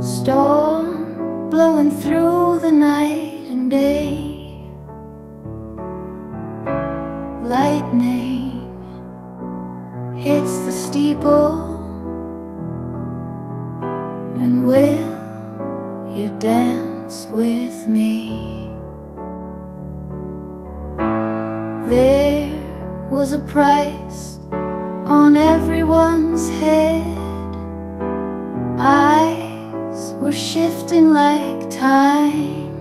Storm blowing through the night and day, lightning hits the steeple. And will you dance with me? There was a price on everyone's head. Eyes were shifting like time.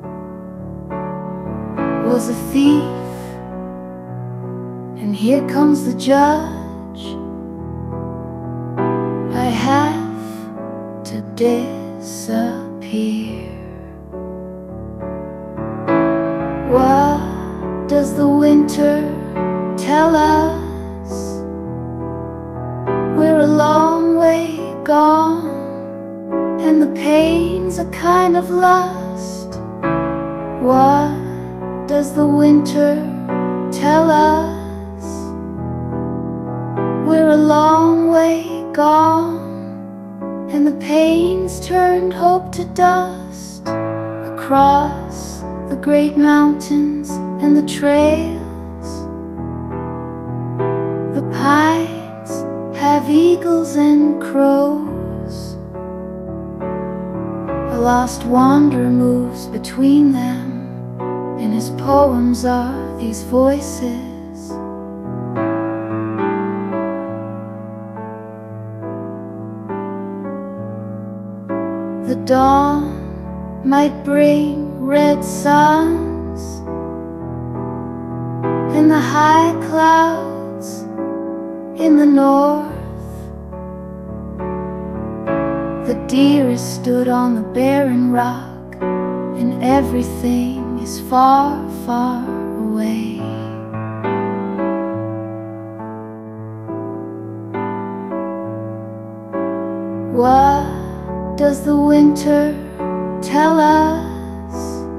Was a thief, and here comes the judge. I have to disappear. What does the winter tell us? We're a long way gone, and the pain's a kind of lust. What does the winter tell us? We're a long way gone, and the pain's turned hope to dust. Across the great mountains and the trails, the pines have eagles and crows. A lost wanderer moves between them, and his poems are these voices. The dawn might bring red suns, and the high clouds in the north. The deer is stood on the barren rock, and everything is far, far away. What does the winter tell us?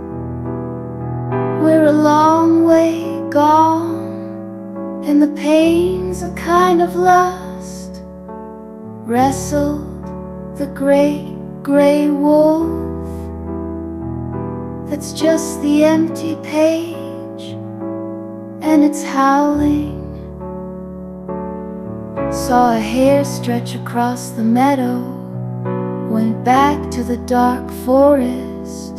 We're a long way gone, and the pain's a kind of lust. Wrestled the great gray wolf, that's just the empty page, and it's howling. Saw a hare stretch across the meadow, went back to the dark forest.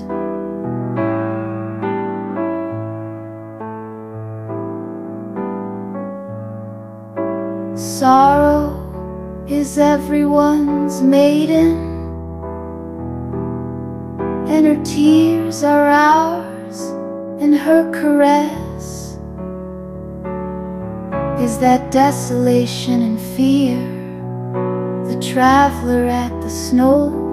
Sorrow is everyone's maiden, and her tears are ours, and her caress is that desolation and fear, the traveler at the snow